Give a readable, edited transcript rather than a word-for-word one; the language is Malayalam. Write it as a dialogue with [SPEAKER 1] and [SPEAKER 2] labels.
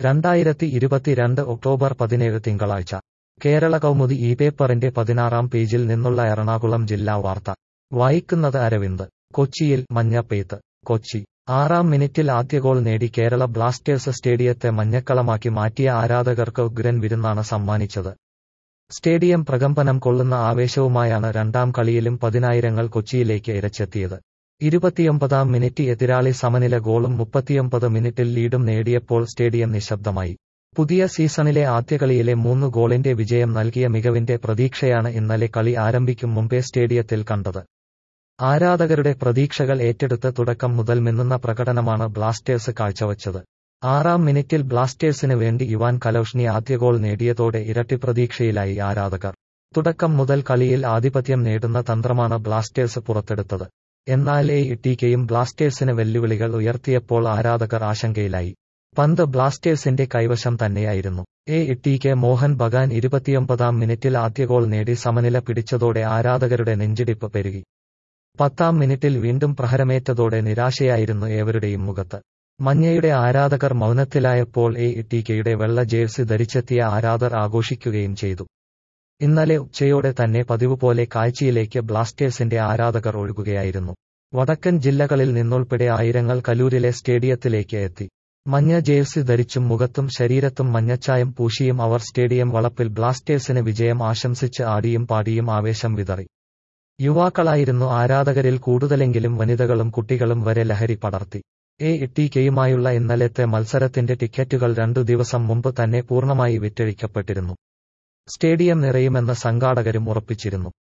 [SPEAKER 1] 2022 ഒക്ടോബർ 17 തിങ്കളാഴ്ച കേരള കൗമുദി ഈ പേപ്പറിന്റെ 16-ാം പേജിൽ നിന്നുള്ള എറണാകുളം ജില്ലാ വാർത്ത വായിക്കുന്നത് അരവിന്ദ്. കൊച്ചിയിൽ മഞ്ഞപ്പെയ്ത്ത്. കൊച്ചി 6-ാം മിനിറ്റിൽ ആദ്യ ഗോൾ നേടി കേരള ബ്ലാസ്റ്റേഴ്സ് സ്റ്റേഡിയത്തെ മഞ്ഞക്കളമാക്കി മാറ്റിയ ആരാധകർക്ക് ഉഗ്രൻ വിരുന്നാണ് സമ്മാനിച്ചത്. സ്റ്റേഡിയം പ്രകമ്പനം കൊള്ളുന്ന ആവേശവുമായാണ് രണ്ടാം കളിയിലും പതിനായിരങ്ങൾ കൊച്ചിയിലേക്ക് ഇരച്ചെത്തിയത്. 29-ാം മിനിറ്റ് എതിരാളി സമനില ഗോളും 39 മിനിറ്റിൽ ലീഡും നേടിയപ്പോൾ സ്റ്റേഡിയം നിശബ്ദമായി. പുതിയ സീസണിലെ ആദ്യ കളിയിലെ 3 ഗോളിന്റെ വിജയം നൽകിയ മികവിന്റെ പ്രതീക്ഷയാണ് ഇന്നലെ കളി ആരംഭിക്കും മുമ്പേ സ്റ്റേഡിയത്തിൽ കണ്ടത്. ആരാധകരുടെ പ്രതീക്ഷകൾ ഏറ്റെടുത്ത് തുടക്കം മുതൽ മിന്നുന്ന പ്രകടനമാണ് ബ്ലാസ്റ്റേഴ്സ് കാഴ്ചവച്ചത്. 6-ാം മിനിറ്റിൽ ബ്ലാസ്റ്റേഴ്സിന് വേണ്ടി ഇവാൻ കലൗഷ്നി ആദ്യ ഗോൾ നേടിയതോടെ ഇരട്ടി പ്രതീക്ഷയിലായി ആരാധകർ. തുടക്കം മുതൽ കളിയിൽ ആധിപത്യം നേടുന്ന തന്ത്രമാണ് ബ്ലാസ്റ്റേഴ്സ് പുറത്തെടുത്തത്. എന്നാൽ എ-ടികെയും ബ്ലാസ്റ്റേഴ്സിന് വെല്ലുവിളികൾ ഉയർത്തിയപ്പോൾ ആരാധകർ ആശങ്കയിലായി. പന്ത് ബ്ലാസ്റ്റേഴ്സിന്റെ കൈവശം തന്നെയായിരുന്നു. എ-ടികെ മോഹൻ ബഗാൻ 29-ാം മിനിറ്റിൽ ആദ്യ ഗോൾ നേടി സമനില പിടിച്ചതോടെ ആരാധകരുടെ നെഞ്ചിടിപ്പ് പെരുകി. 10-ാം മിനിറ്റിൽ വീണ്ടും പ്രഹരമേറ്റതോടെ നിരാശയായിരുന്നു ഏവരുടെയും മുഖത്ത്. മഞ്ഞയുടെ ആരാധകർ മൗനത്തിലായപ്പോൾ എ-ടികെയുടെ വെള്ള ജേഴ്സി ധരിച്ചെത്തിയ ആരാധകർ ആഘോഷിക്കുകയും ചെയ്തു. ഇന്നലെ ഉച്ചയോടെ തന്നെ പതിവുപോലെ കാഴ്ചയിലേക്ക് ബ്ലാസ്റ്റേഴ്സിന്റെ ആരാധകർ ഒഴുകുകയായിരുന്നു. വടക്കൻ ജില്ലകളിൽ നിന്നുൾപ്പെടെ ആയിരങ്ങൾ കലൂരിലെ സ്റ്റേഡിയത്തിലേക്ക് എത്തി. മഞ്ഞ ജേഴ്സി ധരിച്ചും മുഖത്തും ശരീരത്തും മഞ്ഞച്ചായം പൂശിയും അവർ സ്റ്റേഡിയം വളപ്പിൽ ബ്ലാസ്റ്റേഴ്സിന് വിജയം ആശംസിച്ച് ആടിയും പാടിയും ആവേശം വിതറി. യുവാക്കളായിരുന്നു ആരാധകരിൽ കൂടുതലെങ്കിലും വനിതകളും കുട്ടികളും വരെ ലഹരി പടർത്തി. എ-ടികെയുമായുള്ള ഇന്നലത്തെ മത്സരത്തിന്റെ ടിക്കറ്റുകൾ 2 ദിവസം മുമ്പ് തന്നെ പൂർണ്ണമായി വിറ്റഴിക്കപ്പെട്ടിരുന്നു. സ്റ്റേഡിയം നിറയുമെന്ന് സംഘാടകരും ഉറപ്പിച്ചിരുന്നു.